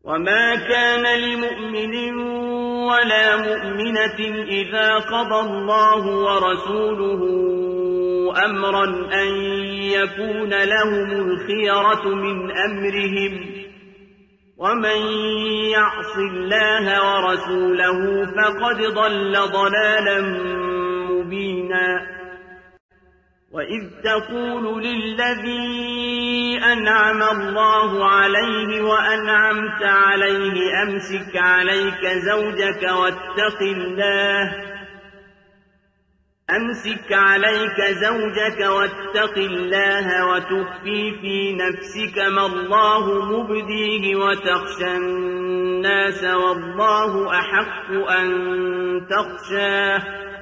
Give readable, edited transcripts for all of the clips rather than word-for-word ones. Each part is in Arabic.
وما كان لمؤمن ولا مؤمنة إذا قضى الله ورسوله أمرا أن يكون لهم الخيرة من أمرهم ومن يعص الله ورسوله فقد ضل ضلالا مبينا وإذ تقول للذي أنعم الله عليه وأنعمت عليه أمسك عليك زوجك واتق الله وتخفي في نفسك ما الله مبديه وتخشى الناس والله أحق أن تخشاه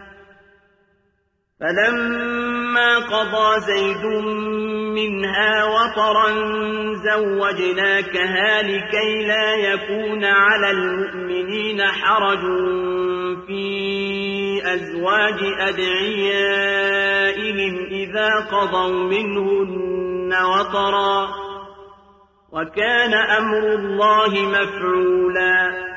فلما قضى زيد منها وطرا زوجناكها لكي لا يكون على المؤمنين حرج في أزواج أدعيائهم إذا قضوا منهن وطرا وكان أمر الله مفعولا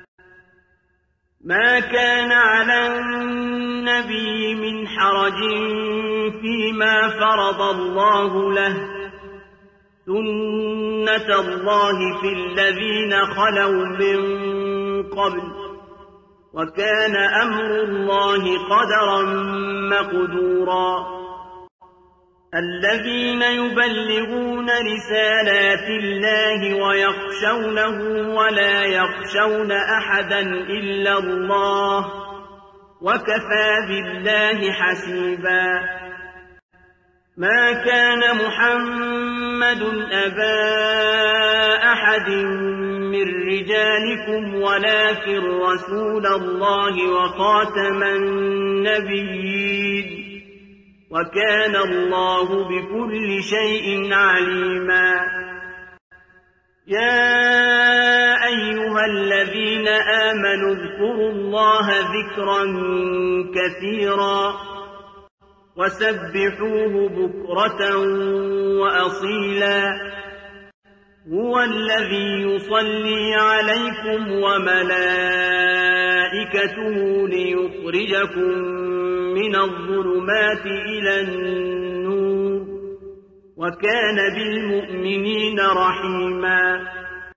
ما كان على النبي من حرج فيما فرض الله له سنة الله في الذين خلوا من قبل وكان أمر الله قدرا مقدورا الذين يبلغون رسالات الله ويخشونه ولا يخشون أحدا إلا الله وكفى بالله حسيبا ما كان محمد أبا أحد من رجالكم ولكن رسول الله وخاتم النبيين وكان الله بكل شيء عليما يا أيها الذين آمنوا اذكروا الله ذكرا كثيرا وسبحوه بكرة وأصيلا هو الذي يصلي عليكم وملائكته ليخرجكم من الظلمات إلى النور وكان بالمؤمنين رحيما